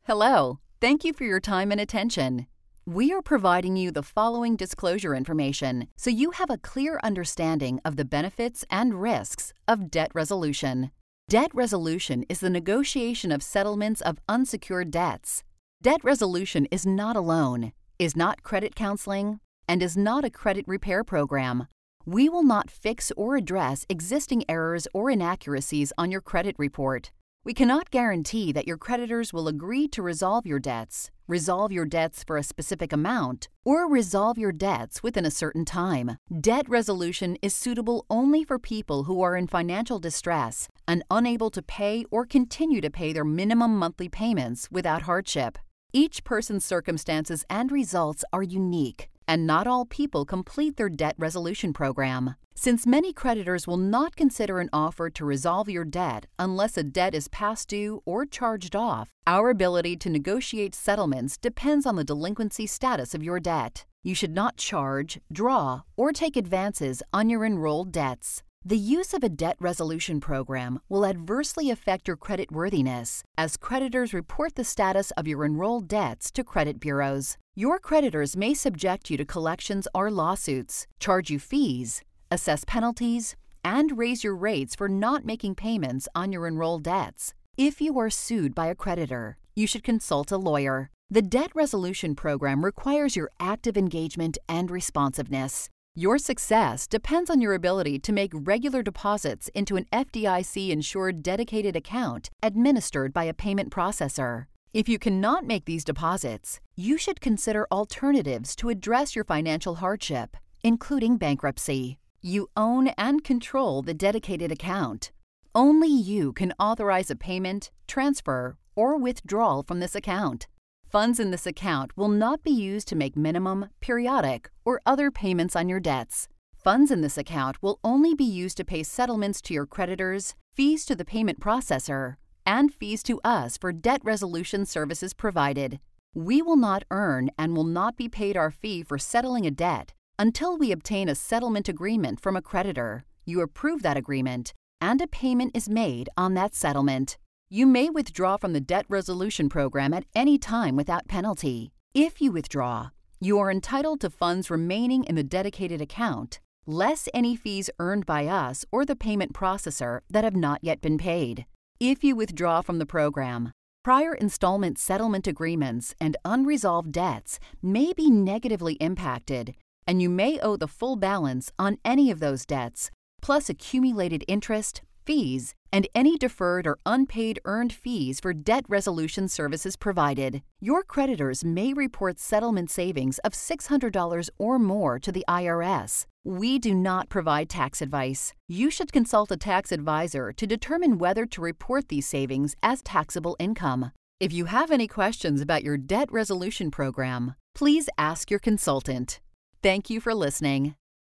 Hello, thank you for your time and attention. We are providing you the following disclosure information so you have a clear understanding of the benefits and risks of debt resolution. Debt resolution is the negotiation of settlements of unsecured debts. Debt resolution is not a loan, is not credit counseling, and is not a credit repair program. We will not fix or address existing errors or inaccuracies on your credit report. We cannot guarantee that your creditors will agree to resolve your debts for a specific amount, or resolve your debts within a certain time. Debt resolution is suitable only for people who are in financial distress and unable to pay or continue to pay their minimum monthly payments without hardship. Each person's circumstances and results are unique, and not all people complete their debt resolution program. Since many creditors will not consider an offer to resolve your debt unless a debt is past due or charged off, our ability to negotiate settlements depends on the delinquency status of your debt. You should not charge, draw, or take advances on your enrolled debts. The use of a debt resolution program will adversely affect your creditworthiness, as creditors report the status of your enrolled debts to credit bureaus. Your creditors may subject you to collections or lawsuits, charge you fees, assess penalties, and raise your rates for not making payments on your enrolled debts. If you are sued by a creditor, you should consult a lawyer. The debt resolution program requires your active engagement and responsiveness. Your success depends on your ability to make regular deposits into an FDIC-insured dedicated account administered by a payment processor. If you cannot make these deposits, you should consider alternatives to address your financial hardship, including bankruptcy. You own and control the dedicated account. Only you can authorize a payment, transfer, or withdrawal from this account. Funds in this account will not be used to make minimum, periodic, or other payments on your debts. Funds in this account will only be used to pay settlements to your creditors, fees to the payment processor, and fees to us for debt resolution services provided. We will not earn and will not be paid our fee for settling a debt until we obtain a settlement agreement from a creditor, you approve that agreement, and a payment is made on that settlement. You may withdraw from the debt resolution program at any time without penalty. If you withdraw, you are entitled to funds remaining in the dedicated account, less any fees earned by us or the payment processor that have not yet been paid. If you withdraw from the program, prior installment settlement agreements and unresolved debts may be negatively impacted, and you may owe the full balance on any of those debts, plus accumulated interest, fees, and any deferred or unpaid earned fees for debt resolution services provided. Your creditors may report settlement savings of $600 or more to the IRS. We do not provide tax advice. You should consult a tax advisor to determine whether to report these savings as taxable income. If you have any questions about your debt resolution program, please ask your consultant. Thank you for listening.